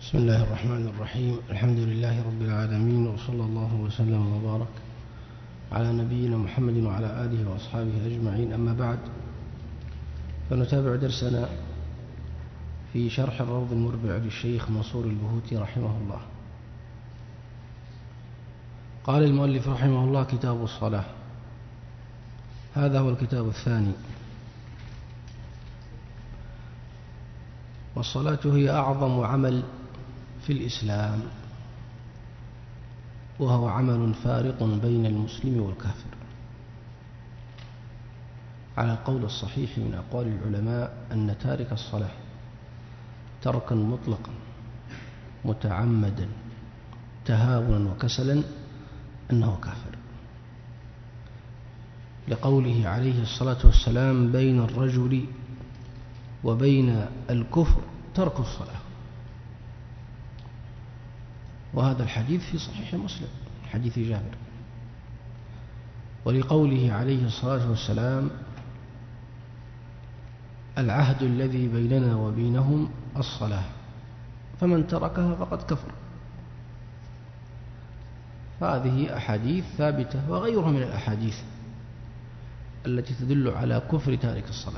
بسم الله الرحمن الرحيم. الحمد لله رب العالمين، وصلى الله وسلم وبارك على نبينا محمد وعلى آله وأصحابه أجمعين. أما بعد، فنتابع درسنا في شرح الروض المربع للشيخ منصور البهوتي رحمه الله. قال المؤلف رحمه الله: كتاب الصلاة. هذا هو الكتاب الثاني. والصلاة هي أعظم عمل في الإسلام، وهو عمل فارق بين المسلم والكافر، على القول الصحيح من أقوال العلماء أن تارك الصلاة تركا مطلقا متعمدا تهاونا وكسلا أنه كافر، لقوله عليه الصلاة والسلام: بين الرجل وبين الكفر ترك الصلاة. وهذا الحديث في صحيح مسلم، حديث جابر. ولقوله عليه الصلاة والسلام: العهد الذي بيننا وبينهم الصلاة، فمن تركها فقد كفر. فهذه أحاديث ثابتة، وغيرها من الأحاديث التي تدل على كفر تارك الصلاة.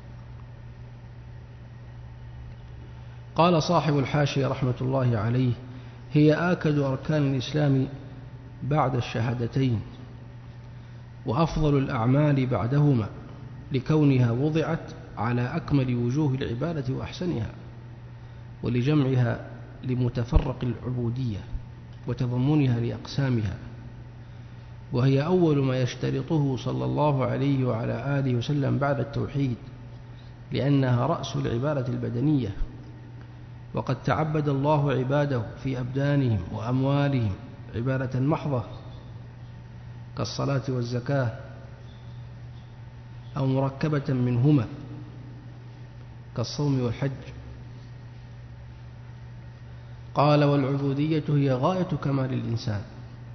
قال صاحب الحاشية رحمة الله عليه: هي آكد أركان الإسلام بعد الشهادتين، وأفضل الأعمال بعدهما، لكونها وضعت على أكمل وجوه العبادة وأحسنها، ولجمعها لمتفرق العبودية وتضمنها لأقسامها، وهي أول ما يشترطه صلى الله عليه وعلى آله وسلم بعد التوحيد، لأنها رأس العبادة البدنية. وقد تعبد الله عباده في أبدانهم وأموالهم عبادة محضة كالصلاة والزكاة، أو مركبة منهما كالصوم والحج. قال: والعبودية هي غاية كمال الإنسان.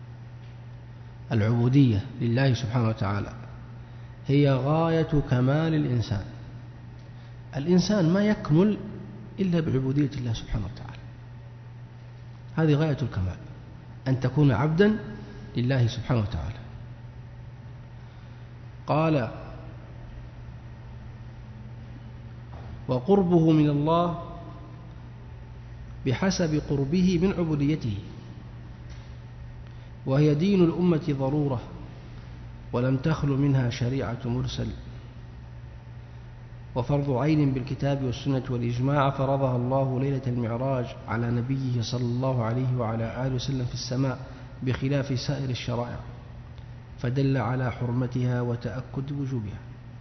العبودية لله سبحانه وتعالى هي غاية كمال الإنسان. الإنسان ما يكمل إلا بعبودية الله سبحانه وتعالى. هذه غاية الكمال، أن تكون عبدا لله سبحانه وتعالى. قال: وقربه من الله بحسب قربه من عبوديته، وهي دين الأمة ضرورة، ولم تخل منها شريعة مرسل، وفرض عين بالكتاب والسنة والإجماع، فرضها الله ليلة المعراج على نبيه صلى الله عليه وعلى آله وسلم في السماء، بخلاف سائر الشرائع، فدل على حرمتها وتأكد وجوبها.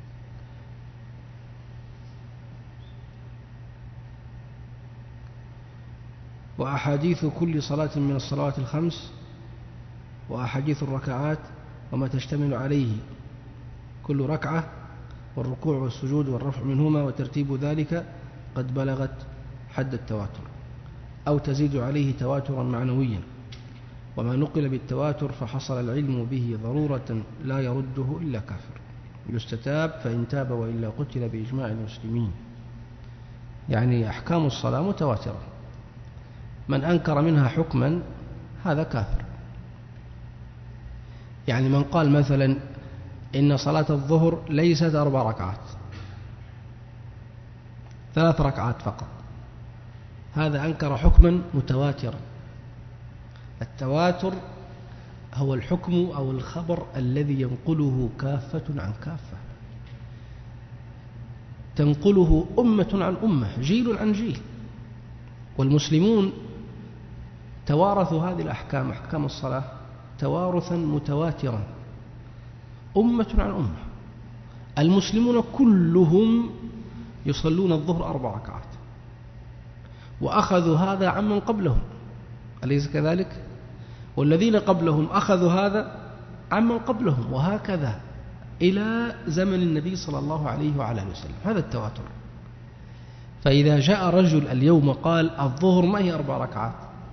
وأحاديث كل صلاة من الصلوات الخمس، وأحاديث الركعات وما تشتمل عليه كل ركعة، والركوع والسجود والرفع منهما وترتيب ذلك، قد بلغت حد التواتر، أو تزيد عليه تواترا معنويا. وما نقل بالتواتر فحصل العلم به ضرورة لا يرده إلا كافر، يستتاب فإن تاب، وإلا قتل بإجماع المسلمين. يعني أحكام الصلاة متواترة، من أنكر منها حكما هذا كافر. يعني من قال مثلا إن صلاة الظهر ليست 4 ركعات، 3 ركعات فقط، هذا أنكر حكما متواترا. التواتر هو الحكم أو الخبر الذي ينقله كافة عن كافة، تنقله أمة عن أمة، جيل عن جيل. والمسلمون توارثوا هذه الأحكام، أحكام الصلاة، توارثا متواترا، أمة عن أمة. المسلمون كلهم يصلون الظهر 4 ركعات، وأخذوا هذا عمن قبلهم، أليس كذلك؟ والذين قبلهم أخذوا هذا عمن قبلهم، وهكذا إلى زمن النبي صلى الله عليه وعلى آله وسلم. هذا التواتر. فإذا جاء رجل اليوم قال الظهر ما هي 4 ركعات،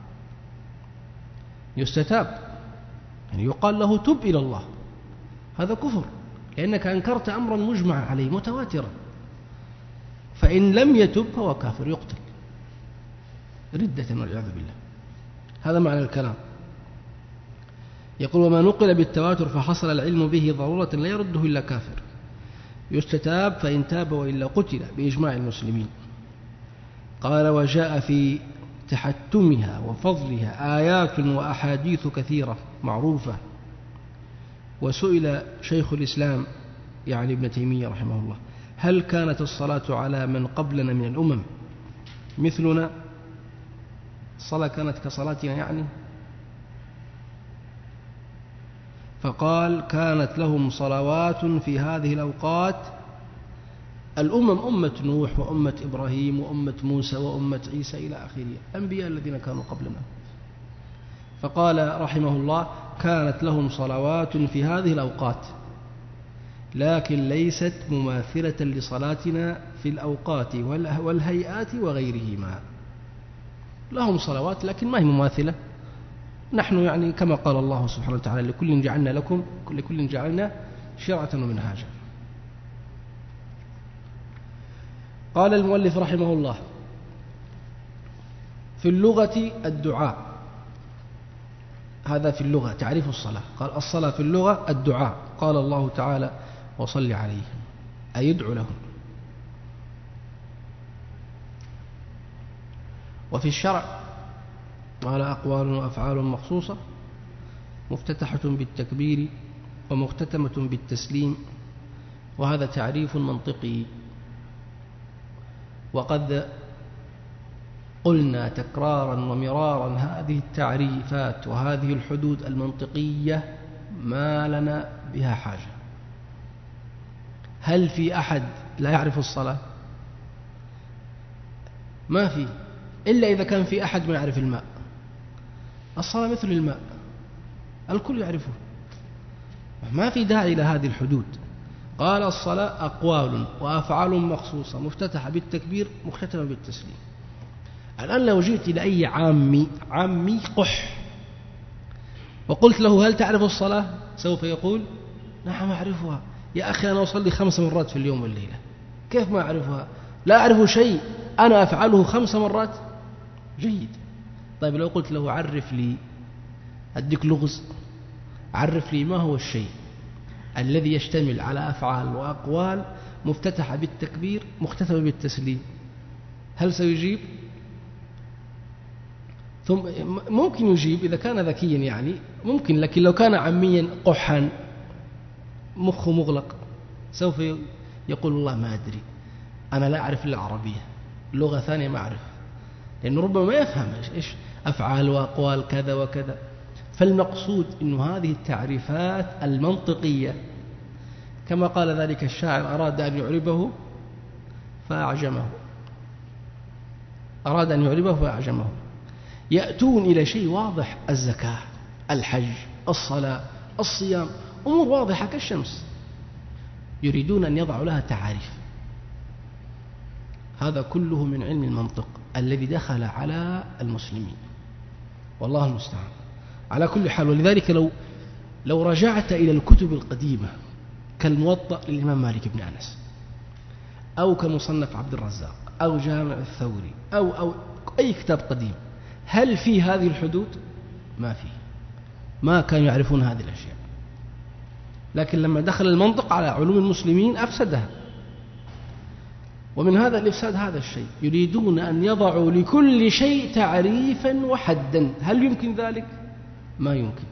يستتاب، يعني يقال له: تب إلى الله. هذا كفر، لأنك أنكرت أمرا مجمع عليه متواترا. فإن لم يتب فهو كافر، يقتل. ردة والعياذ بالله. هذا معنى الكلام. يقول: وما نقل بالتواتر فحصل العلم به ضرورة لا يرده إلا كافر، يستتاب فإن تاب وإلا قتل بإجماع المسلمين. قال: وجاء في تحتمها وفضلها آيات وأحاديث كثيرة معروفة. وسئل شيخ الإسلام يعني ابن تيمية رحمه الله: هل كانت الصلاة على من قبلنا من الأمم مثلنا؟ الصلاة كانت كصلاتنا يعني؟ فقال: كانت لهم صلوات في هذه الأوقات الأمم، أمة نوح وأمة إبراهيم وأمة موسى وأمة عيسى إلى آخره، الأنبياء الذين كانوا قبلنا. فقال رحمه الله: كانت لهم صلوات في هذه الأوقات، لكن ليست مماثلة لصلاتنا في الأوقات والهيئات وغيرهما. لهم صلوات لكن ما هي مماثلة. نحن يعني كما قال الله سبحانه وتعالى: لكل جعلنا شرعة ومنهاجا. قال المؤلف رحمه الله: في اللغة الدعاء. هذا في اللغة تعريف الصلاة. قال: الصلاة في اللغة الدعاء. قال الله تعالى: وصل عليهم، أي يدعو لهم. وفي الشرع قال: أقوال وأفعال مخصوصة مفتتحة بالتكبير ومختتمة بالتسليم. وهذا تعريف منطقي. وقد قلنا تكرارا ومرارا: هذه التعريفات وهذه الحدود المنطقية ما لنا بها حاجة. هل في أحد لا يعرف الصلاة؟ ما في، إلا إذا كان في أحد ما يعرف الماء. الصلاة مثل الماء، الكل يعرفه، ما في داعي إلى هذه الحدود. قال: الصلاة أقوال وأفعال مخصوصة مفتتحة بالتكبير مختتمة بالتسليم. الآن لو جئت إلى أي عامي قح وقلت له: هل تعرف الصلاة؟ سوف يقول: نعم أعرفها. يا أخي أنا أصلي 5 مرات في اليوم والليلة، كيف ما أعرفها؟ لا أعرف شيء، أنا أفعله 5 مرات. جيد. طيب لو قلت له: عرف لي، أديك لغز، عرف لي ما هو الشيء الذي يشتمل على أفعال وأقوال مفتتحة بالتكبير مختتمة بالتسليم، هل سيجيب؟ ثم ممكن يجيب إذا كان ذكيا يعني ممكن، لكن لو كان عاميا قحا مخه مغلق سوف يقول: والله ما أدري، أنا لا أعرف إلا العربية، لغة ثانية ما أعرف، لأنه ربما ما يفهم إيش أفعال وأقوال كذا وكذا. فالمقصود أن هذه التعريفات المنطقية كما قال ذلك الشاعر: أراد أن يعربه فأعجمه. يأتون إلى شيء واضح: الزكاة، الحج، الصلاة، الصيام، أمور واضحة كالشمس، يريدون أن يضعوا لها تعاريف. هذا كله من علم المنطق الذي دخل على المسلمين، والله المستعان. على كل حال، ولذلك لو رجعت إلى الكتب القديمة كالموطأ للإمام مالك بن أنس، أو كمصنف عبد الرزاق، أو جامع الثوري، أو أي كتاب قديم، هل في هذه الحدود؟ ما في، ما كانوا يعرفون هذه الأشياء. لكن لما دخل المنطق على علوم المسلمين أفسدها. ومن هذا الإفساد هذا الشيء، يريدون أن يضعوا لكل شيء تعريفا وحدا. هل يمكن ذلك؟ ما يمكن،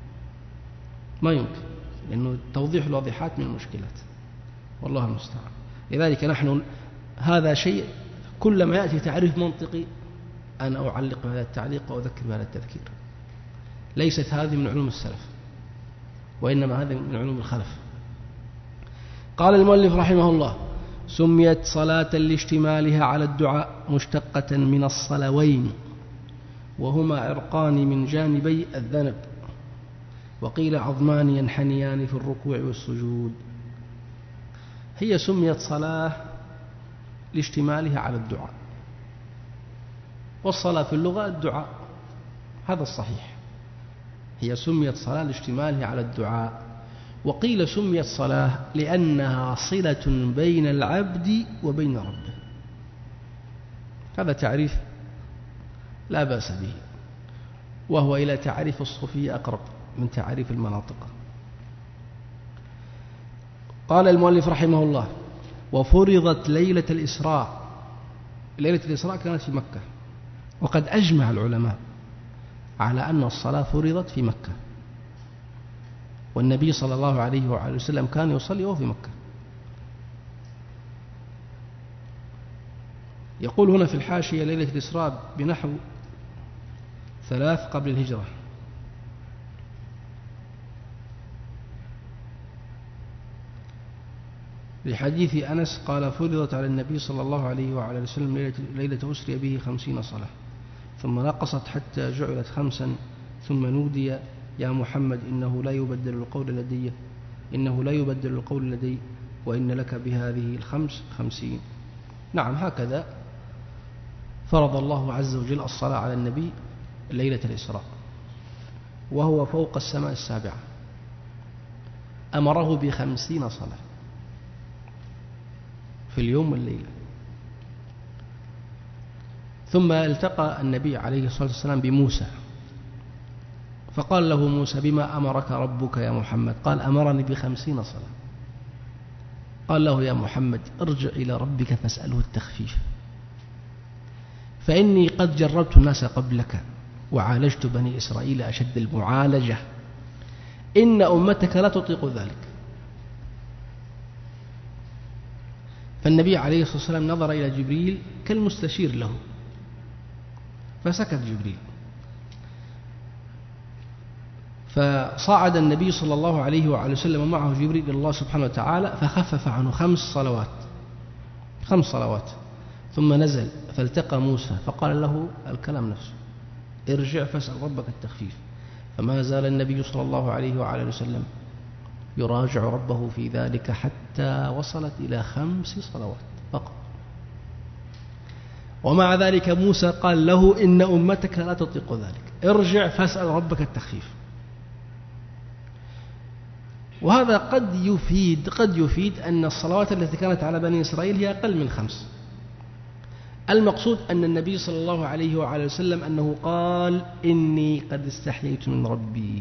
لأنه توضيح الواضحات من المشكلات، والله المستعان. لذلك نحن هذا شيء كلما يأتي تعريف منطقي أنا أعلق بهذا التعليق وأذكر بهذا التذكير. ليست هذه من علوم السلف، وإنما هذه من علوم الخلف. قال المؤلف رحمه الله: سميت صلاة لاشتمالها على الدعاء مشتقة من الصلوين، وهما عرقان من جانبي الذنب، وقيل عظمان ينحنيان في الركوع والسجود. هي سميت صلاة لاشتمالها على الدعاء، والصلاة في اللغة الدعاء، هذا الصحيح. هي سميت صلاة لاشتمالها على الدعاء. وقيل سميت صلاة لأنها صلة بين العبد وبين ربه. هذا تعريف لا بأس به، وهو إلى تعريف الصوفية أقرب من تعريف المناطق. قال المؤلف رحمه الله: وفرضت ليلة الإسراء. ليلة الإسراء كانت في مكة، وقد أجمع العلماء على أن الصلاة فرضت في مكة، والنبي صلى الله عليه وآله وسلم كان يصلي وهو في مكة. يقول هنا في الحاشية: ليلة الإسراء بنحو 3 قبل الهجرة. لحديث أنس قال: فرضت على النبي صلى الله عليه وعلى وسلم ليلة أسري به 50 صلاة، ثم نقصت حتى جعلت 5، ثم نودي: يا محمد إنه لا يبدل القول لدي وإن لك بهذه 50. نعم، هكذا فرض الله عز وجل الصلاة على النبي ليلة الإسراء وهو فوق السماء السابعة، أمره ب50 صلاة في اليوم والليلة. ثم التقى النبي عليه الصلاة والسلام بموسى، فقال له موسى: بما أمرك ربك يا محمد؟ قال: أمرني ب50 صلاة. قال له: يا محمد ارجع إلى ربك فاسأله التخفيف، فإني قد جربت الناس قبلك وعالجت بني إسرائيل أشد المعالجة، إن أمتك لا تطيق ذلك. فالنبي عليه الصلاة والسلام نظر إلى جبريل كالمستشير له، فسكت جبريل، فصعد النبي صلى الله عليه وعلى وسلم معه جبريل إلى الله سبحانه وتعالى فخفف عنه 5 صلوات، ثم نزل فالتقى موسى فقال له الكلام نفسه: ارجع فاسأل ربك التخفيف. فما زال النبي صلى الله عليه وعلى وسلم يراجع ربه في ذلك حتى وصلت إلى 5 صلوات فقط. ومع ذلك موسى قال له: إن أمتك لا تطيق ذلك، ارجع فاسأل ربك التخفيف. وهذا قد يفيد أن الصلوات التي كانت على بني إسرائيل هي أقل من 5. المقصود أن النبي صلى الله عليه وعلى وسلم أنه قال: إني قد استحييت من ربي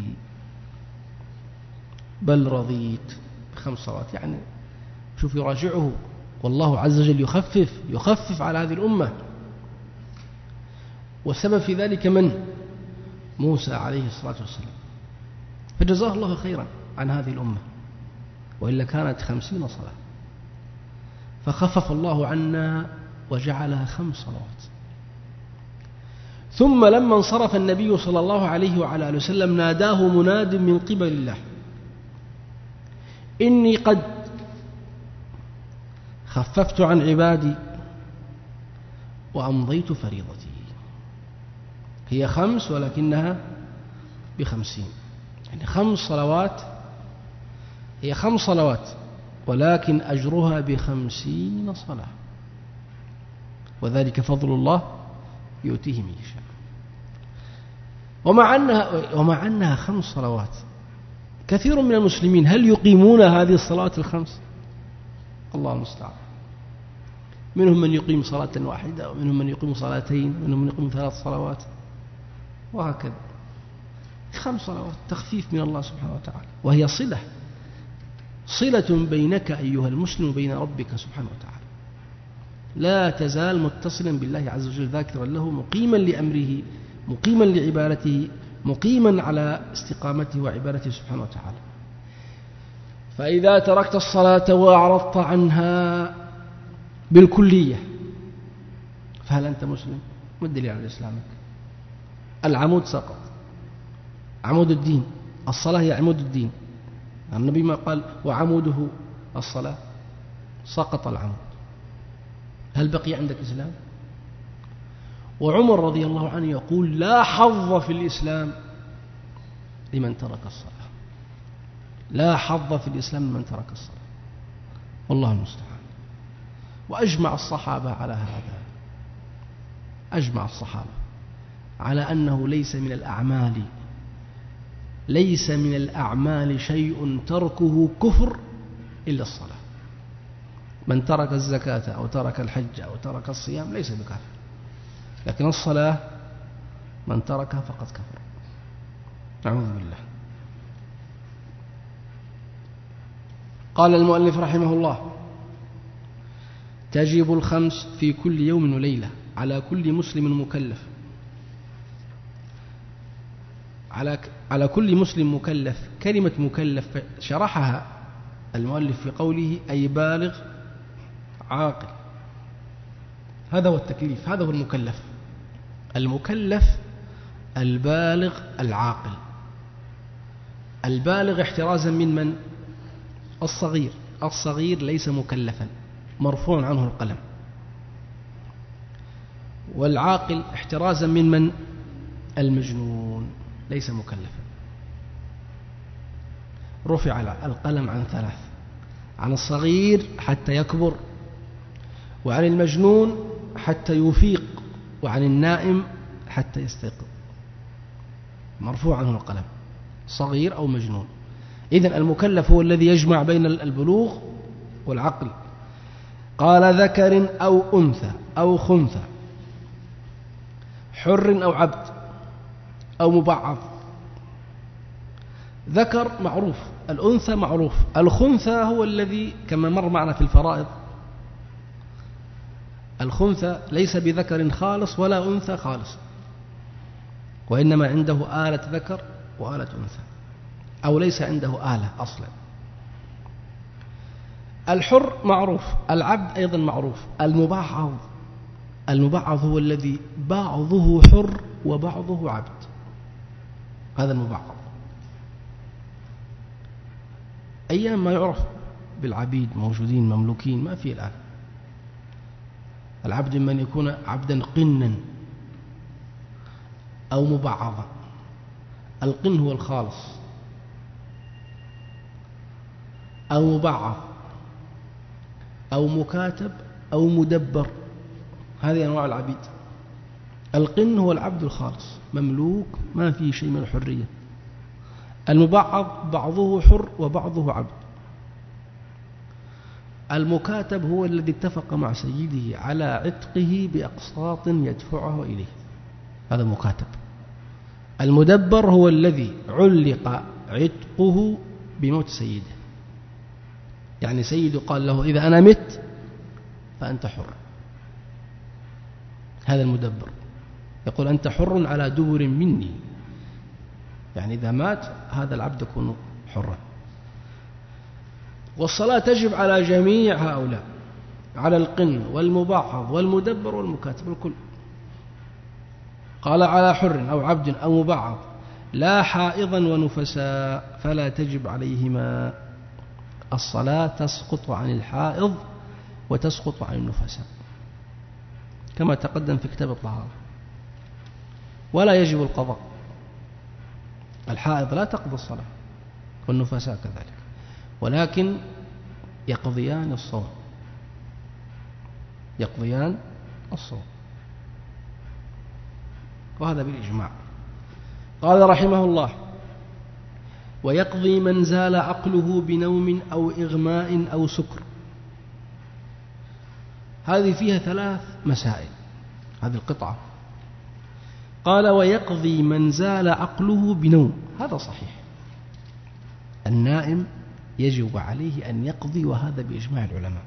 بل رضيت ب5 صلوات. يعني شوف، يراجعه، والله عز وجل يخفف على هذه الأمة، والسبب في ذلك من؟ موسى عليه الصلاة والسلام، فجزاه الله خيرا عن هذه الأمة، وإلا كانت 50 صلاة، فخفف الله عنا وجعلها 5 صلوات. ثم لما انصرف النبي صلى الله عليه وعلى آله وسلم ناداه مناد من قبل الله: إني قد خففت عن عبادي وأمضيت فريضتي. هي 5 ولكنها ب50، يعني 5 صلوات، هي 5 صلوات ولكن أجرها ب50 صلاة، وذلك فضل الله يؤتيه من يشاء. ومع أنها 5 صلوات، كثير من المسلمين هل يقيمون هذه الصلوات ال5؟ الله المستعان. منهم من يقيم صلاة واحدة، ومنهم من يقيم 2، ومنهم من يقيم 3 صلوات، وهكذا. 5 صلوات تخفيف من الله سبحانه وتعالى، وهي صلة بينك أيها المسلم وبين ربك سبحانه وتعالى. لا تزال متصلا بالله عز وجل، ذاكرا له، مقيما لأمره، مقيما لعبادته، مقيما على استقامته وعبادته سبحانه وتعالى. فإذا تركت الصلاة وأعرضت عنها بالكلية فهل أنت مسلم؟ ما الدليل على إسلامك؟ العمود سقط، عمود الدين، الصلاة هي عمود الدين. النبي ما قال: وعموده الصلاة؟ سقط العمود، هل بقي عندك إسلام؟ وعمر رضي الله عنه يقول: لا حظ في الإسلام لمن ترك الصلاة، لا حظ في الإسلام لمن ترك الصلاة، والله المستعان. وأجمع الصحابة على هذا، أجمع الصحابة على أنه ليس من الأعمال شيء تركه كفر إلا الصلاة. من ترك الزكاة أو ترك الحج أو ترك الصيام ليس بكافر، لكن الصلاة من تركها فقد كفر. أعوذ بالله. قال المؤلف رحمه الله: تجب الخمس في كل يوم وليلة على كل مسلم مكلف. على كل مسلم مكلف. كلمة مكلف شرحها المؤلف في قوله: أي بالغ عاقل. هذا هو التكليف، هذا هو المكلف. المكلف البالغ العاقل. البالغ احترازا من الصغير. الصغير ليس مكلفا، مرفوع عنه القلم. والعاقل احترازا من المجنون، ليس مكلفا. رفع القلم عن ثلاث: عن الصغير حتى يكبر، وعن المجنون حتى يفيق، وعن النائم حتى يستيقظ. مرفوع عنه القلم، صغير أو مجنون. إذن المكلف هو الذي يجمع بين البلوغ والعقل. قال: ذكر أو أنثى أو خنثى، حر أو عبد أو مبعض. ذكر معروف، الأنثى معروف، الخنثى هو الذي كما مر معنا في الفرائض. الخنثى ليس بذكر خالص ولا أنثى خالص، وإنما عنده آلة ذكر وآلة أنثى، أو ليس عنده آلة أصلا. الحر معروف، العبد أيضا معروف. المبعض هو الذي بعضه حر وبعضه عبد، هذا المبعض. أيام ما يعرف بالعبيد موجودين مملوكين ما في الآن. العبد من يكون عبدا قنا أو مبعضا. القن هو الخالص، أو مبعض أو مكاتب أو مدبر، هذه أنواع العبيد. القن هو العبد الخالص مملوك ما فيه شيء من الحرية. المبعض بعضه حر وبعضه عبد. المكاتب هو الذي اتفق مع سيده على عتقه بأقساط يدفعه إليه، هذا مكاتب. المدبر هو الذي علق عتقه بموت سيده، يعني سيده قال له: إذا أنا مت فأنت حر. هذا المدبر، يقول: أنت حر على دبر مني، يعني إذا مات هذا العبد يكون حرا. والصلاة تجب على جميع هؤلاء، على القن والمبعض والمدبر والمكاتب، الكل. قال: على حر أو عبد أو مبعض لا حائضا ونفساء فلا تجب عليهما. الصلاة تسقط عن الحائض وتسقط عن النفساء كما تقدم في كتاب الطهارة. ولا يجب القضاء. الحائض لا تقضي الصلاة والنفساء كذلك، ولكن يقضيان الصوم، يقضيان الصوم، وهذا بالإجماع. قال رحمه الله: ويقضي من زال عقله بنوم أو إغماء أو سكر. هذه فيها ثلاث مسائل، هذه القطعة. قال: ويقضي من زال عقله بنوم. هذا صحيح، النائم يجب عليه أن يقضي، وهذا بإجماع العلماء.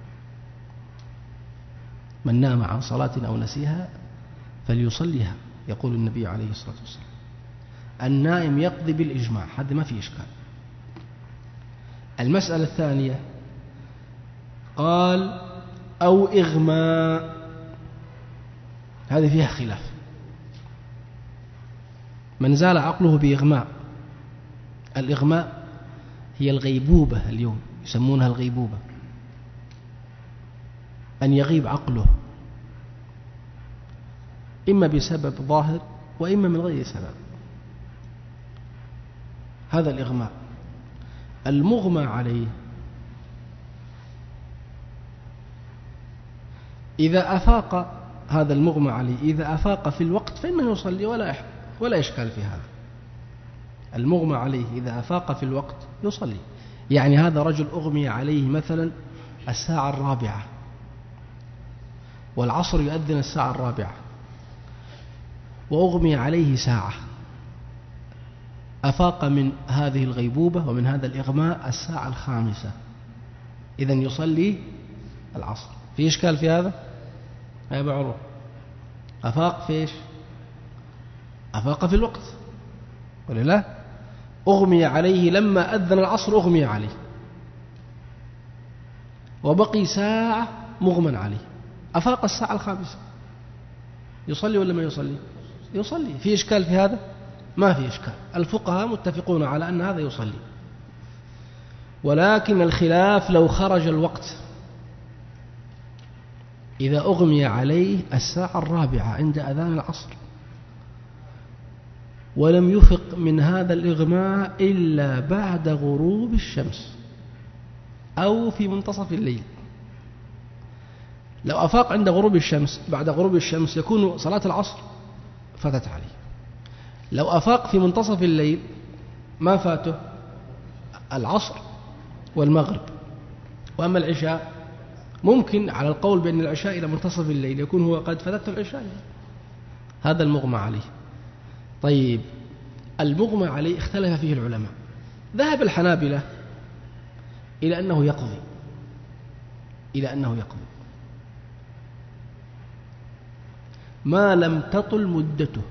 من نام عن صلاة أو نسيها فليصليها، يقول النبي عليه الصلاة والسلام. النائم يقضي بالإجماع، هذا ما في إشكال. المسألة الثانية قال: أو إغماء، هذه فيها خلاف. من زال عقله بإغماء، الإغماء هي الغيبوبة، اليوم يسمونها الغيبوبة، أن يغيب عقله إما بسبب ظاهر وإما من غير سبب، هذا الإغماء. المغمى عليه إذا أفاق، هذا المغمى عليه إذا أفاق في الوقت فإنه يصلي ولا إشكال في هذا. المغمى عليه إذا أفاق في الوقت يصلي. يعني هذا رجل أغمي عليه مثلا 4:00 والعصر يؤذن 4:00، وأغمي عليه ساعة، أفاق من هذه الغيبوبة ومن هذا الإغماء الساعة 5، إذن يصلي العصر. في إشكال في هذا؟ يا أبا عروة، أفاق في إيش؟ أفاق في الوقت ولا لا؟ أغمي عليه لما أذن العصر، أغمي عليه وبقي ساعة مغمى عليه، أفاق الساعة 5، يصلي ولا ما يصلي؟ يصلي. في إشكال في هذا؟ ما في إشكال، الفقهاء متفقون على أن هذا يصلي. ولكن الخلاف لو خرج الوقت، إذا أغمي عليه الساعة 4 عند أذان العصر ولم يفق من هذا الإغماء إلا بعد غروب الشمس أو في منتصف الليل، لو أفاق عند غروب الشمس بعد غروب الشمس يكون صلاة العصر فاتت عليه. لو أفاق في منتصف الليل ما فاته العصر والمغرب. وأما العشاء ممكن على القول بأن العشاء إلى منتصف الليل يكون هو قد فاتته العشاء، هذا المغمى عليه. طيب المغمى عليه اختلف فيه العلماء، ذهب الحنابلة إلى أنه يقضي ما لم تطل مدته،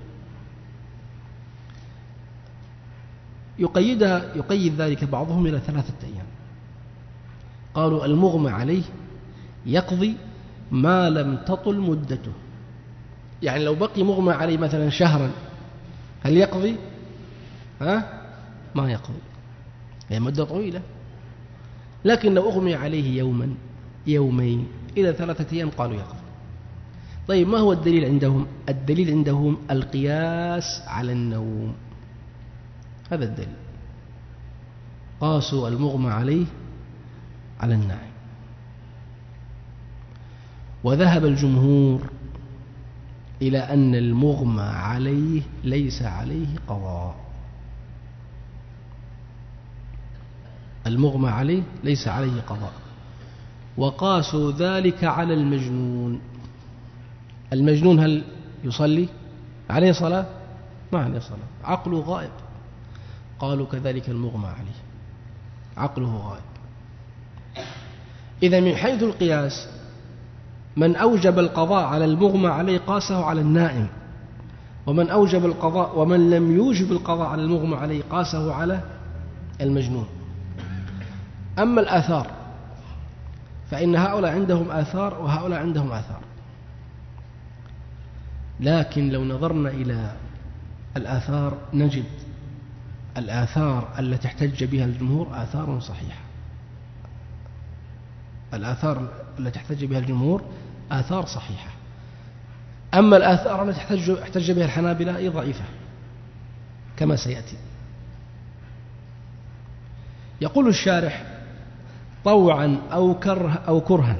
يقيد ذلك بعضهم إلى 3 أيام. قالوا المغمى عليه يقضي ما لم تطل مدته، يعني لو بقي مغمى عليه مثلا شهرا هل يقضي؟ ما يقضي، هي مدة طويلة. لكن لو أغمي عليه يوما يومين إلى 3 أيام قالوا يقضي. طيب ما هو الدليل عندهم؟ الدليل عندهم القياس على النوم، هذا الدليل، قاسوا المغمى عليه على النائم. وذهب الجمهور إلى أن المغمى عليه ليس عليه قضاء، المغمى عليه ليس عليه قضاء، وقاسوا ذلك على المجنون. المجنون هل يصلي؟ عليه صلاة؟ ما عليه صلاة، عقله غائب. قالوا كذلك المغمى عليه عقله غائب. إذا من حيث القياس من أوجب القضاء على المغمى عليه قاسه على النائم، ومن أوجب القضاء ومن لم يوجب القضاء على المغمى عليه قاسه على المجنون. أما الآثار فإن هؤلاء عندهم آثار وهؤلاء عندهم آثار، لكن لو نظرنا إلى الآثار نجد الآثار التي احتج بها الجمهور آثار صحيحة، الآثار التي احتج بها الجمهور آثار صحيحة. أما الآثار التي احتج بها الحنابلة هي ضعيفة كما سيأتي. يقول الشارح طوعا أو كرها،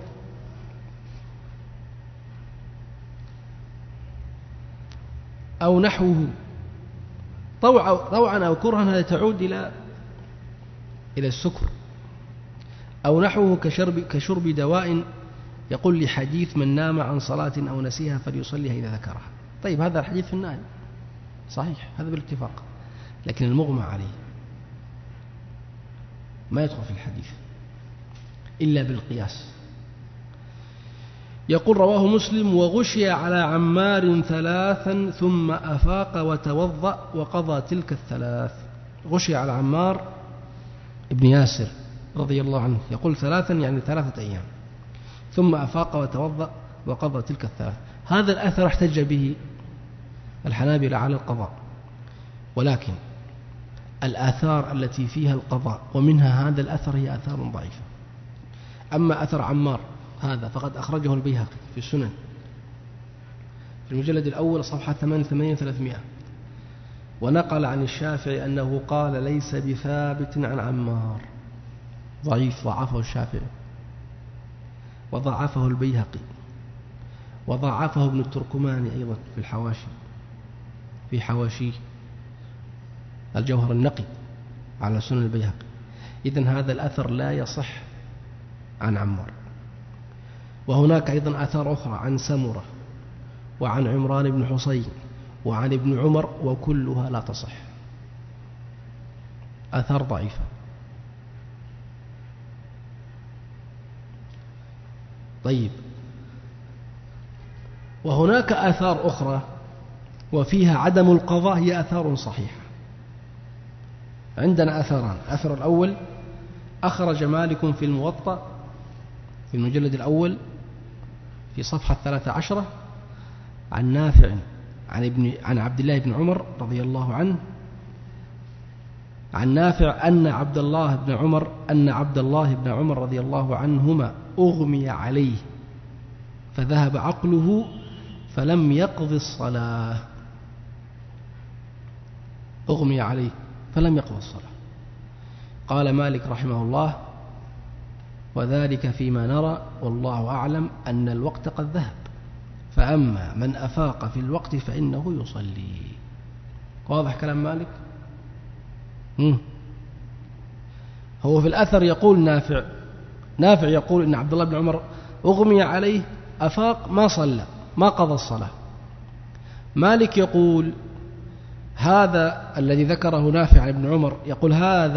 أو نحوه. طوعا أو كرها هذا تعود إلى السكر، أو نحوه كشرب دواء، يقول لحديث من نام عن صلاة أو نسيها فليصليها إذا ذكرها. طيب هذا الحديث في النائم صحيح، هذا بالاتفاق، لكن المغمى عليه ما يدخل في الحديث إلا بالقياس. يقول رواه مسلم وغشي على عمار 3 ثم أفاق وتوضأ وقضى تلك 3. غشي على عمار ابن ياسر رضي الله عنه، يقول 3 يعني 3 أيام، ثم أفاق وتوضأ وقضى تلك 3. هذا الأثر احتج به الحنابلة على القضاء، ولكن الآثار التي فيها القضاء ومنها هذا الأثر هي آثار ضعيفة. أما أثر عمار هذا فقد أخرجه البيهقي في السنن في المجلد الأول صفحة 88 و300، ونقل عن الشافعي أنه قال ليس بثابت عن عمار، ضعيف، ضعفه الشافعي وضعفه البيهقي وضعفه ابن التركماني أيضا في الحواشي، في حواشيه الجوهر النقي على سنن البيهقي. إذن هذا الأثر لا يصح عن عمار. وهناك أيضا آثار أخرى عن سمرة وعن عمران بن حصين وعن ابن عمر، وكلها لا تصح، آثار ضعيفة. طيب، وهناك آثار أخرى وفيها عدم القضاء، هي آثار صحيحة. عندنا أثران. الأثر الأول أخرج مالك في الموطأ في المجلد الأول في صفحة 13 عن نافع عن عبد الله بن عمر رضي الله عنه، عن نافع أن عبد الله بن عمر رضي الله عنهما أغمي عليه فذهب عقله فلم يقض الصلاة. أغمي عليه فلم يقض الصلاة. قال مالك رحمه الله: وذلك فيما نرى والله أعلم أن الوقت قد ذهب، فأما من أفاق في الوقت فإنه يصلي. واضح كلام مالك؟ هو في الأثر يقول نافع يقول إن عبد الله بن عمر أغمي عليه، أفاق، ما صلى، ما قضى الصلاة. مالك يقول هذا الذي ذكره نافع عن ابن عمر، يقول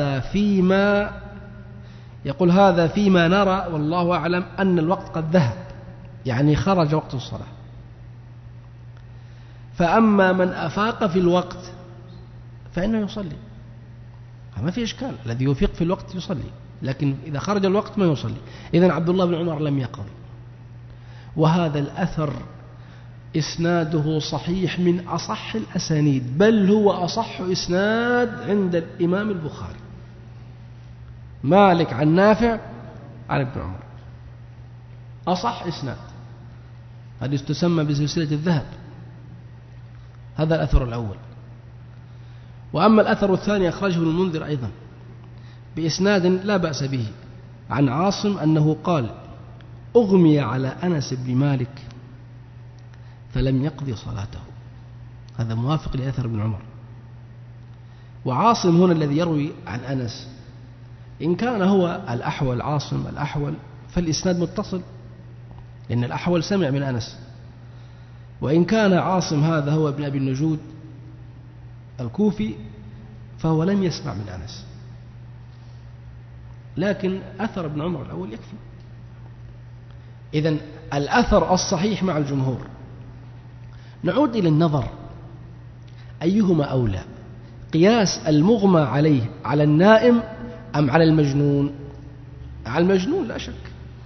هذا فيما نرى والله أعلم أن الوقت قد ذهب، يعني خرج وقت الصلاة. فأما من أفاق في الوقت فإنه يصلي، ما في إشكال، الذي يفيق في الوقت يصلي، لكن إذا خرج الوقت ما يصلي. إذن عبد الله بن عمر لم يقضي. وهذا الأثر إسناده صحيح من أصح الأسانيد، بل هو أصح إسناد عند الإمام البخاري. مالك عن نافع عن ابن عمر، أصح إسناد، هذه تسمى بسلسلة الذهب. هذا الأثر الأول. وأما الأثر الثاني أخرجه ابن المنذر أيضا بإسناد لا بأس به عن عاصم أنه قال: أغمي على أنس بن مالك فلم يقضي صلاته. هذا موافق لأثر ابن عمر. وعاصم هنا الذي يروي عن أنس، إن كان هو الأحول عاصم الأحول فالإسناد متصل، لأن الأحول سمع من أنس. وإن كان عاصم هذا هو ابن أبي النجود الكوفي فهو لم يسمع من أنس، لكن أثر ابن عمر الأول يكفي. إذن الأثر الصحيح مع الجمهور. نعود إلى النظر، أيهما أولى، قياس المغمى عليه على النائم أم على المجنون؟ على المجنون لا شك،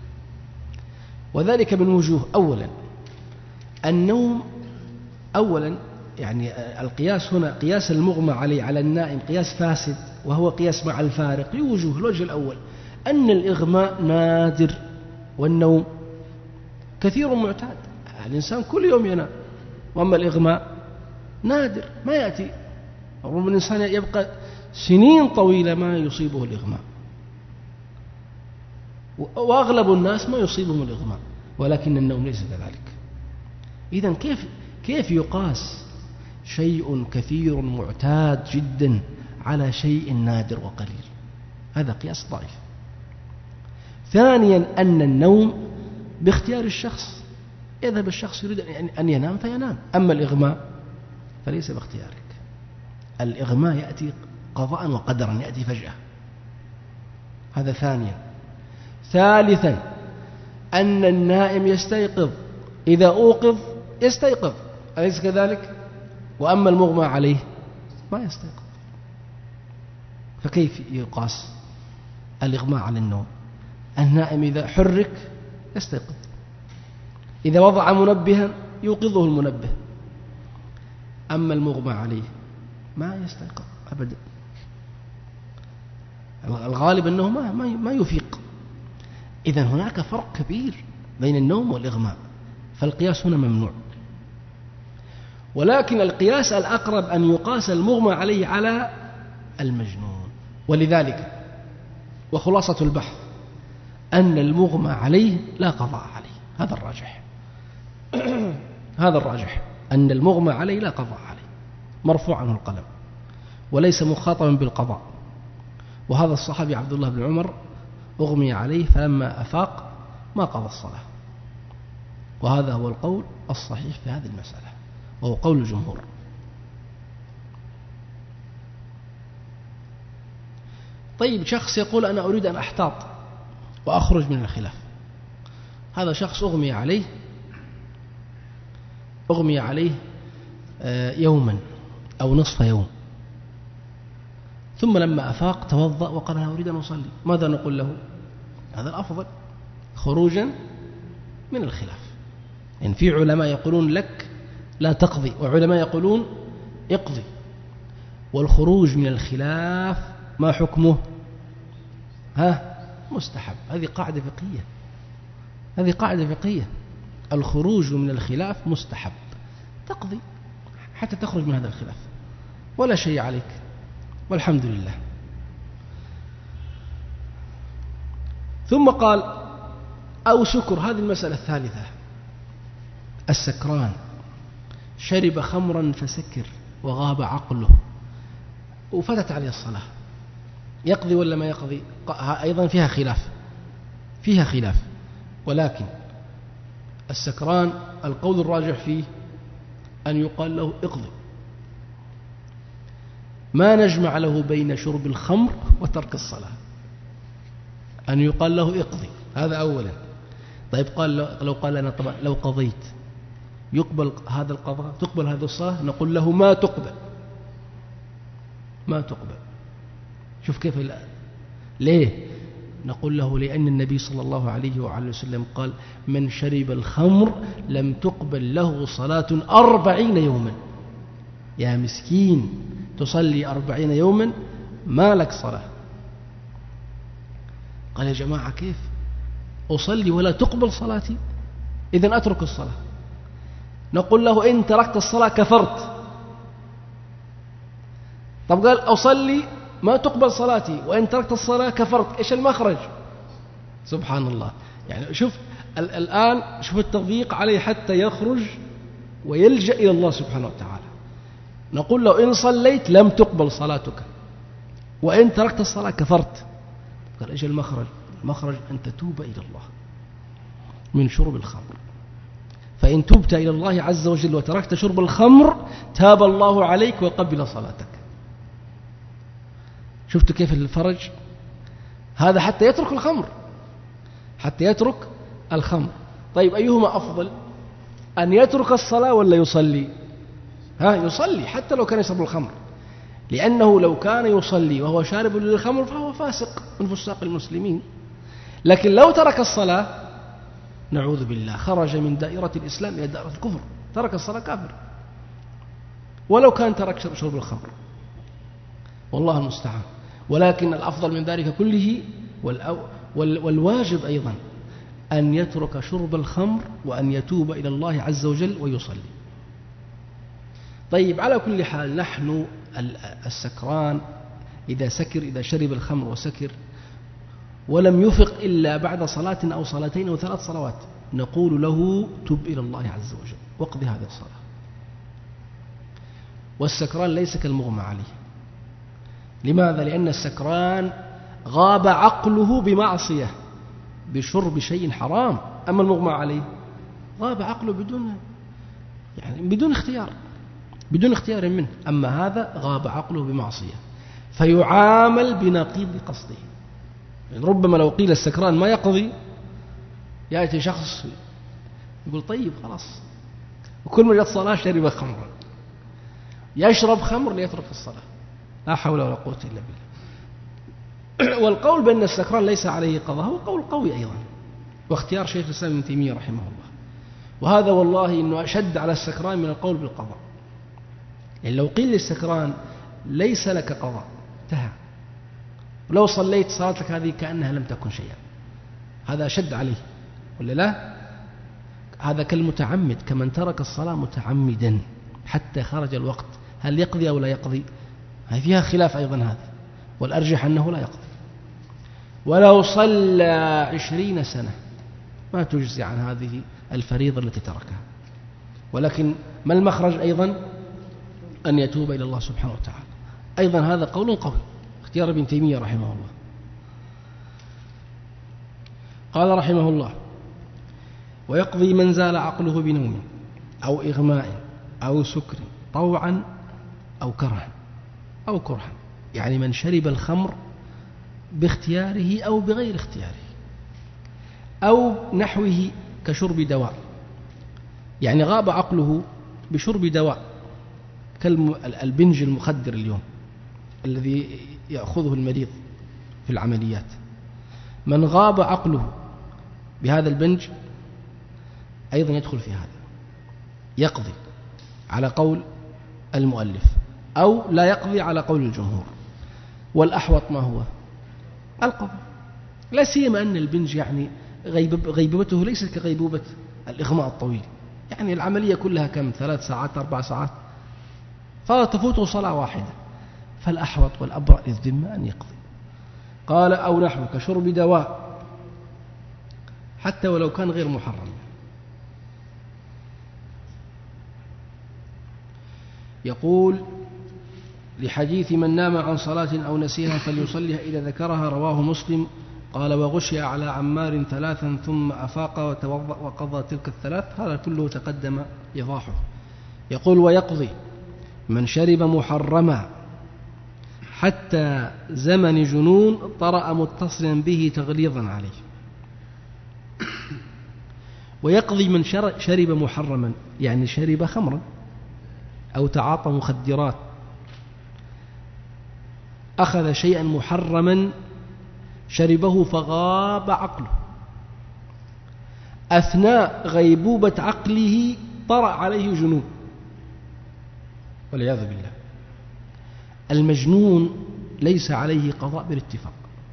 وذلك من وجوه. أولا النوم، أولا يعني القياس هنا قياس المغمى عليه على النائم قياس فاسد، وهو قياس مع الفارق لوجوه. الوجه الأول أن الإغماء نادر والنوم كثير معتاد، الإنسان كل يوم ينام، وأما الإغماء نادر ما يأتي. ربما الإنسان يبقى سنين طويلة ما يصيبه الإغماء، وأغلب الناس ما يصيبهم الإغماء، ولكن النوم ليس كذلك. إذن كيف يقاس شيء كثير معتاد جدا على شيء نادر وقليل؟ هذا قياس ضعيف. ثانيا أن النوم باختيار الشخص، يذهب الشخص يريد أن ينام فينام، أما الإغماء فليس باختيارك. الإغماء يأتي قضاء وقدرا، يأتي فجأة. هذا ثانيا. ثالثا أن النائم يستيقظ، إذا أوقظ يستيقظ، أليس كذلك؟ وأما المغمى عليه ما يستيقظ. فكيف يقاس الإغماء على النوم؟ النائم إذا حرك يستيقظ، إذا وضع منبها يوقظه المنبه، أما المغمى عليه ما يستيقظ أبدا. الغالب أنه ما يفيق. إذن هناك فرق كبير بين النوم والإغماء، فالقياس هنا ممنوع. ولكن القياس الأقرب أن يقاس المغمى عليه على المجنون. ولذلك وخلاصة البحث أن المغمى عليه لا قضاء عليه، هذا الراجح. هذا الراجح أن المغمى عليه لا قضاء عليه، مرفوع عنه القلم وليس مخاطبا بالقضاء. وهذا الصحابي عبد الله بن عمر أغمي عليه فلما أفاق ما قضى الصلاة. وهذا هو القول الصحيح في هذه المسألة، وهو قول الجمهور. طيب شخص يقول أنا أريد أن أحتاط وأخرج من الخلاف، هذا شخص أغمي عليه يوما أو نصف يوم، ثم لما أفاق توضأ وقال أنا أريد أن أصلي، ماذا نقول له؟ هذا الأفضل خروجا من الخلاف. يعني في علماء يقولون لك لا تقضي، وعلماء يقولون اقضي. والخروج من الخلاف ما حكمه؟ مستحب. هذه قاعدة فقهية. الخروج من الخلاف مستحب، تقضي حتى تخرج من هذا الخلاف ولا شيء عليك والحمد لله. ثم قال أو سكر، هذه المسألة الثالثة. السكران شرب خمرا فسكر وغاب عقله وفتت عليه الصلاة، يقضي ولا ما يقضي؟ أيضا فيها خلاف، ولكن السكران القول الراجح فيه أن يقال له اقضي، ما نجمع له بين شرب الخمر وترك الصلاة، أن يقال له اقضي، هذا أولا. طيب لو قال لنا طبعا لو قضيت يقبل هذا القضاء، تقبل هذه الصلاة؟ نقول له ما تقبل. شوف كيف ليه؟ نقول له لأن النبي صلى الله عليه وعلى وسلم قال من شرب الخمر لم تقبل له صلاة 40 يوما. يا مسكين، تصلي 40 يوما ما لك صلاة. قال يا جماعة كيف أصلي ولا تقبل صلاتي؟ إذن أترك الصلاة. نقول له إن تركت الصلاة كفرت. طب قال أصلي ما تقبل صلاتي وإن تركت الصلاة كفرت، إيش المخرج؟ سبحان الله. يعني شوف الآن، شوف التضييق عليه حتى يخرج ويلجأ إلى الله سبحانه وتعالى. نقول له إن صليت لم تقبل صلاتك وإن تركت الصلاة كفرت. قال إيش المخرج؟ المخرج أن تتوب إلى الله من شرب الخمر، فإن تبت إلى الله عز وجل وتركت شرب الخمر تاب الله عليك وقبل صلاتك. شفت كيف الفرج؟ هذا حتى يترك الخمر. طيب أيهما أفضل، أن يترك الصلاة ولا يصلي؟ يصلي حتى لو كان يشرب الخمر، لأنه لو كان يصلي وهو شارب للخمر فهو فاسق من فساق المسلمين. لكن لو ترك الصلاة نعوذ بالله خرج من دائرة الإسلام إلى دائرة الكفر، ترك الصلاة كافر ولو كان ترك شرب الخمر، والله المستعان. ولكن الأفضل من ذلك كله والواجب أيضا أن يترك شرب الخمر وأن يتوب إلى الله عز وجل ويصلي. طيب على كل حال، نحن السكران إذا شرب الخمر وسكر ولم يفق إلا بعد صلاة أو صلاتين أو 3 صلوات، نقول له تب إلى الله عز وجل واقضي هذه الصلاة. والسكران ليس كالمغمى عليه. لماذا؟ لأن السكران غاب عقله بمعصية بشرب شيء حرام، أما المغمى عليه غاب عقله بدون اختيار منه، أما هذا غاب عقله بمعصية فيعامل بنقيض قصده. يعني ربما لو قيل السكران ما يقضي، يأتي شخص يقول طيب خلاص، وكل ما جاءت صلاة شرب خمرا، يشرب خمر ليترك الصلاة، لا حول ولا قوة إلا بالله. والقول بأن السكران ليس عليه قضاء هو قول قوي أيضا، واختيار شيخ الإسلام ابن تيمية رحمه الله، وهذا والله إنه أشد على السكران من القول بالقضاء. يعني لو قيل للسكران ليس لك قضاء انتهى، ولو صليت صلاتك هذه كأنها لم تكن شيئا، هذا أشد عليه ولا لا؟ هذا كالمتعمد، كمن ترك الصلاة متعمدا حتى خرج الوقت، هل يقضي أو لا يقضي؟ هذه فيها خلاف أيضا هذا، والأرجح أنه لا يقضي. ولو صلى 20 سنة ما تجزي عن هذه الفريضة التي تركها. ولكن ما المخرج أيضا؟ أن يتوب إلى الله سبحانه وتعالى. أيضا هذا قول قوي، اختيار ابن تيمية رحمه الله. قال رحمه الله: ويقضي من زال عقله بنوم أو إغماء أو سكر طوعا أو كرها. يعني من شرب الخمر باختياره أو بغير اختياره، أو نحوه كشرب دواء، يعني غاب عقله بشرب دواء كالبنج المخدر اليوم الذي يأخذه المريض في العمليات. من غاب عقله بهذا البنج أيضا يدخل في هذا، يقضي على قول المؤلف أو لا يقضي على قول الجمهور. والأحوط ما هو القضاء، لا سيما أن البنج يعني غيبوبته ليست كغيبوبة الإغماء الطويل، يعني العملية كلها كم 3 ساعات 4 ساعات، فتفوته صلاة واحدة، فالأحوط والأبرأ للذمة أن يقضي. قال أو نحو كشرب دواء حتى ولو كان غير محرم. يقول لحديث من نام عن صلاة أو نسيها فليصليها إذا ذكرها، رواه مسلم. قال وغشي على عمار 3 ثم أفاق وتوضأ وقضى تلك 3. هذا كله تقدم إيضاحه. يقول ويقضي من شرب محرما حتى زمن جنون طرأ متصلا به تغليظا عليه. ويقضي من شرب محرما، يعني شرب خمرا أو تعاطى مخدرات، أخذ شيئا محرما شربه فغاب عقله، أثناء غيبوبة عقله طرأ عليه جنون والعياذ بالله. المجنون ليس عليه قضاء بالاتفاق.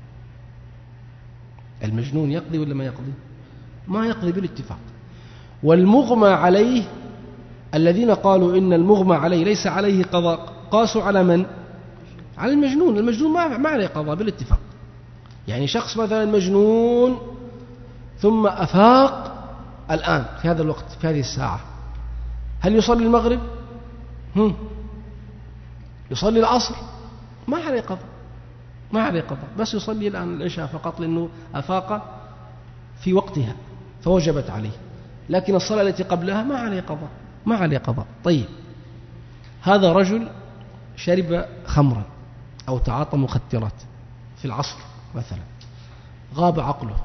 المجنون يقضي ولا ما يقضي؟ ما يقضي بالاتفاق. والمغمى عليه الذين قالوا إن المغمى عليه ليس عليه قضاء قاسوا على من؟ على المجنون. المجنون ما عليه قضاء بالاتفاق. يعني شخص مثلا مجنون ثم أفاق الآن في هذا الوقت في هذه الساعة، هل يصلي المغرب؟ يصلي العصر؟ ما عليه قضاء، ما عليه قضاء، بس يصلي الآن العشاء فقط لأنه أفاق في وقتها فوجبت عليه. لكن الصلاة التي قبلها ما عليه قضاء، ما عليه قضاء. طيب، هذا رجل شرب خمرا أو تعاطى مخدرات في العصر مثلا، غاب عقله.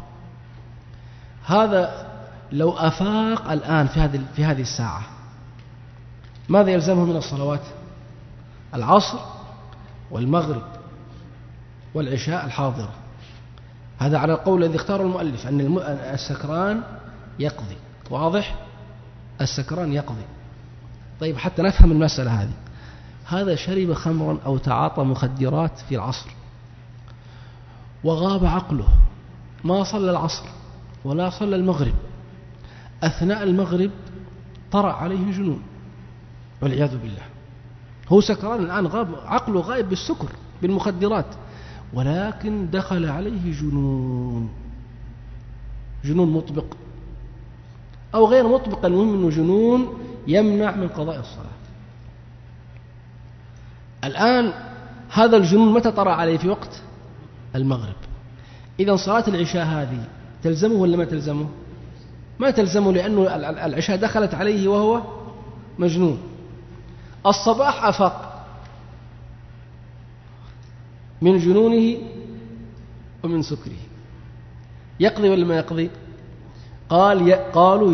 هذا لو أفاق الآن في هذه الساعة ماذا يلزمه من الصلوات؟ العصر والمغرب والعشاء الحاضرة. هذا على القول الذي اختاره المؤلف أن السكران يقضي. واضح؟ السكران يقضي. طيب، حتى نفهم المسألة هذه، هذا شرب خمرا أو تعاطى مخدرات في العصر وغاب عقله، ما صلى العصر ولا صلى المغرب، أثناء المغرب طرأ عليه جنون والعياذ بالله. هو سكران الآن، غاب عقله، غائب بالسكر بالمخدرات، ولكن دخل عليه جنون مطبق أو غير مطبق، المهم أنه جنون يمنع من قضاء الصلاة. الآن هذا الجنون متى طرأ عليه؟ في وقت المغرب. إذا صلاة العشاء هذه تلزمه ولا ما تلزمه؟ ما تلزمه، لأنه العشاء دخلت عليه وهو مجنون. الصباح أفاق من جنونه ومن سكره، يقضي ولا ما يقضي؟ قالوا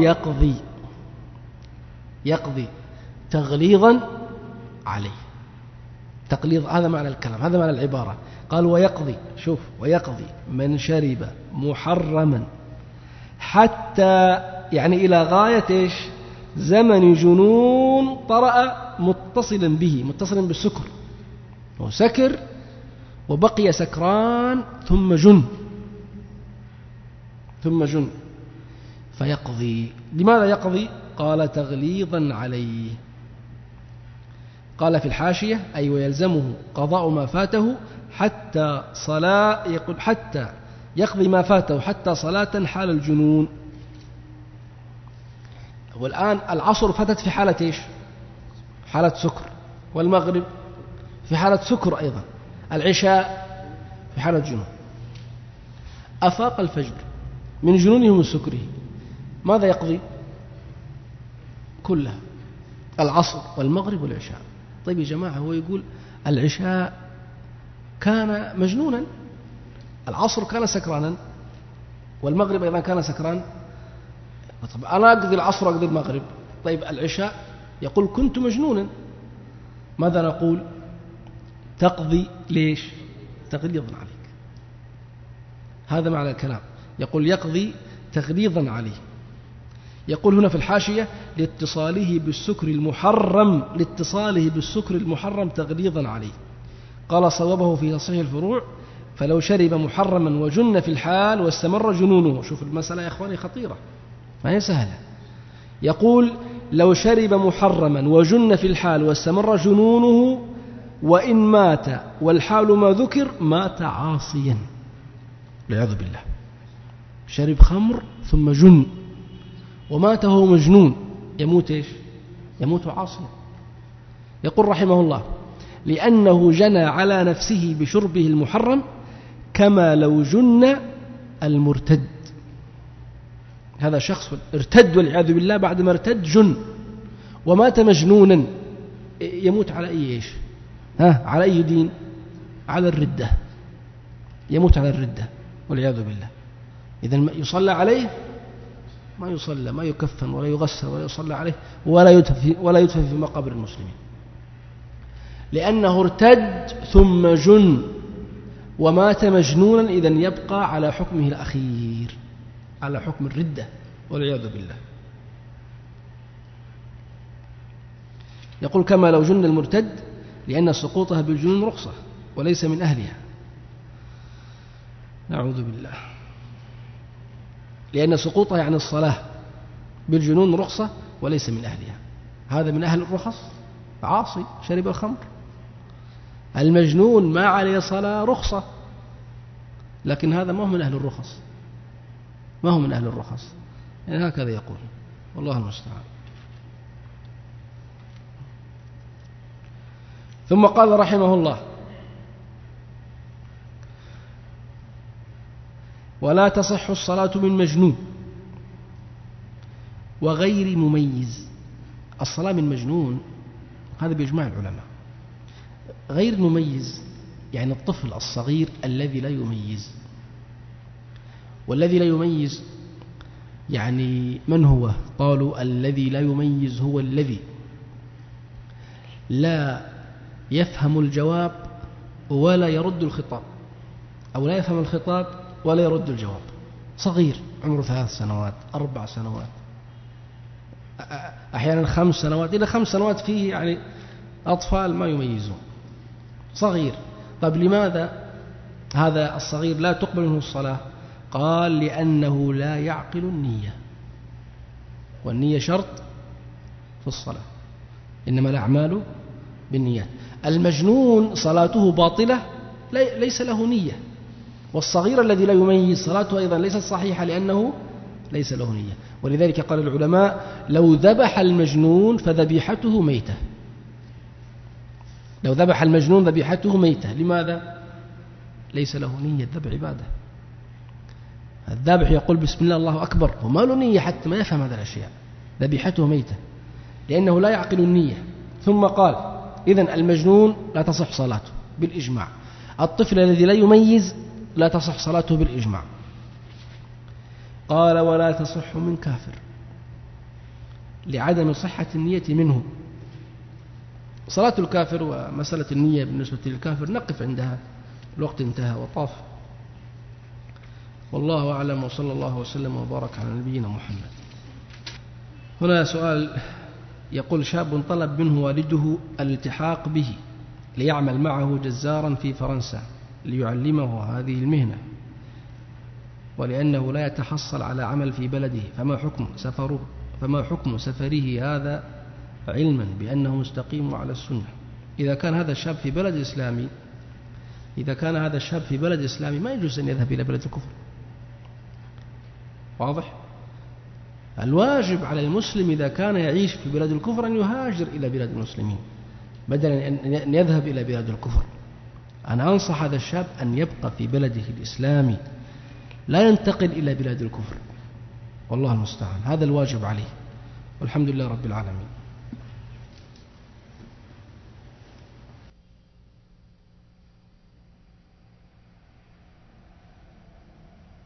يقضي تغليظا عليه. تقليظ، هذا معنى الكلام، هذا معنى العبارة. قال ويقضي، شوف، ويقضي من شرب محرما حتى، يعني إلى غاية إيش؟ زمن جنون طرأ متصلا به، متصلا بالسكر، وسكر وبقي سكران ثم جن فيقضي. لماذا يقضي؟ قال تغليظا عليه. قال في الحاشية أي ويلزمه قضاء ما فاته حتى صلاة، يقول حتى يقضي ما فاته حتى صلاة حال الجنون. والآن العصر فاتت في حالة إيش؟ حالة سكر، والمغرب في حالة سكر أيضا، العشاء في حالة جنون. أفاق الفجر من جنونه ومن سكره، ماذا يقضي؟ كلها، العصر والمغرب والعشاء. طيب يا جماعة، هو يقول العشاء كان مجنونا العصر كان سكرانا والمغرب أيضا كان سكران. طب أنا أقضي العصر وأقضي المغرب، طيب العشاء يقول كنت مجنونا، ماذا نقول؟ تقضي ليش؟ تغليظا عليك. هذا معنى الكلام، يقول يقضي تغليظا عليه. يقول هنا في الحاشية لاتصاله بالسكر المحرم تغليظا عليه. قال صوابه في تصحيح الفروع فلو شرب محرما وجن في الحال واستمر جنونه. شوف المسألة يا إخواني خطيرة ما هي سهلة. يقول لو شرب محرما وجن في الحال واستمر جنونه وإن مات والحال ما ذكر مات عاصيا والعياذ بالله. شرب خمر ثم جن ومات وهو مجنون، يموت إيش؟ يموت عاصيا. يقول رحمه الله لأنه جنى على نفسه بشربه المحرم كما لو جن المرتد. هذا شخص ارتد والعياذ بالله، بعد ما ارتد جن ومات مجنونا، يموت على أي إيش؟ على أي دين؟ على الردة، يموت على الردة والعياذ بالله. إذن يصلى عليه؟ ما يصلى، ما يكفن ولا يغسل ولا يصلى عليه ولا يدفن في مقابر المسلمين، لأنه ارتد ثم جن ومات مجنونا. إذن يبقى على حكمه الأخير، على حكم الردة والعياذ بالله. يقول كما لو جن المرتد لأن سقوطها بالجنون رخصة وليس من أهلها. نعوذ بالله. لأن سقوطها عن الصلاة بالجنون رخصة وليس من أهلها. هذا من أهل الرخص، عاصي شرب الخمر. المجنون ما عليه صلاة رخصة، لكن هذا ما هو من أهل الرخص، ما هو من أهل الرخص، يعني هكذا يقول والله المستعان. ثم قال رحمه الله ولا تصح الصلاة من مجنون وغير مميز. الصلاة من مجنون هذا بإجماع العلماء. غير مميز يعني الطفل الصغير الذي لا يميز. والذي لا يميز يعني من هو؟ قالوا الذي لا يميز هو الذي لا يفهم الجواب ولا يرد الخطاب، أو لا يفهم الخطاب ولا يرد الجواب. صغير عمره 3 سنوات 4 سنوات أحيانا 5 سنوات إلى 5 سنوات، فيه يعني أطفال ما يميزون، صغير. طيب لماذا هذا الصغير لا تقبل منه الصلاة؟ قال لأنه لا يعقل النية، والنية شرط في الصلاة، إنما الأعمال بالنيات. المجنون صلاته باطلة ليس له نية، والصغير الذي لا يميز صلاته أيضا ليست صحيحة لأنه ليس له نية. ولذلك قال العلماء لو ذبح المجنون فذبيحته ميتة. لو ذبح المجنون ذبيحته ميتة. لماذا؟ ليس له نية، الذبح عبادة. الذبح يقول بسم الله الله أكبر وما له نية حتى ما يفهم هذه الأشياء، ذبيحته ميتة لأنه لا يعقل النية. ثم قال إذن المجنون لا تصح صلاته بالإجماع. الطفل الذي لا يميز لا تصح صلاته بالإجماع. قال ولا تصح من كافر لعدم صحة النية منه. صلاة الكافر ومسألة النية بالنسبة للكافر نقف عندها، الوقت انتهى وطاف. والله أعلم، وصلى الله وسلم وبارك على نبينا محمد. هنا سؤال يقول شاب طلب منه والده الالتحاق به ليعمل معه جزارا في فرنسا ليعلمه هذه المهنة، ولأنه لا يتحصل على عمل في بلده، فما حكم سفره هذا علما بأنه مستقيم على السنة؟ إذا كان هذا الشاب في بلد إسلامي ما يجوز أن يذهب إلى بلد الكفر. واضح؟ الواجب على المسلم إذا كان يعيش في بلاد الكفر أن يهاجر إلى بلاد المسلمين بدلا أن يذهب إلى بلاد الكفر. أنا أنصح هذا الشاب أن يبقى في بلده الإسلامي، لا ينتقل إلى بلاد الكفر. والله المستعان، هذا الواجب عليه. والحمد لله رب العالمين.